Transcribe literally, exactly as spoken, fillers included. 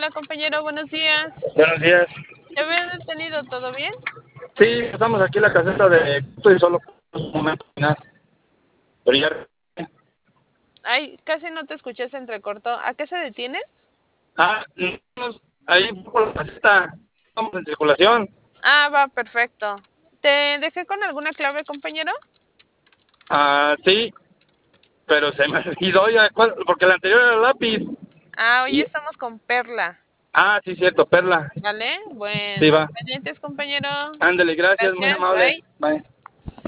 Hola compañero, buenos días. Buenos días. ¿Ya había detenido? ¿Todo bien? Sí, estamos aquí en la caseta de... Estoy solo un momento final. Pero ya... Ay, casi no te escuché, se entrecortó. ¿A qué se detiene? Ah, estamos ahí por la caseta. Estamos en circulación. Ah, va, perfecto. ¿Te dejé con alguna clave, compañero? Ah, sí, pero se me olvidó ya, ¿cuál? Porque la anterior era lápiz. Ah, hoy Y... estamos con Perla. Ah, sí, cierto, Perla. ¿Vale? Sí, Bueno, va. pendientes, compañero. Ándale, gracias, muy Gracias, amable. bye. Bye.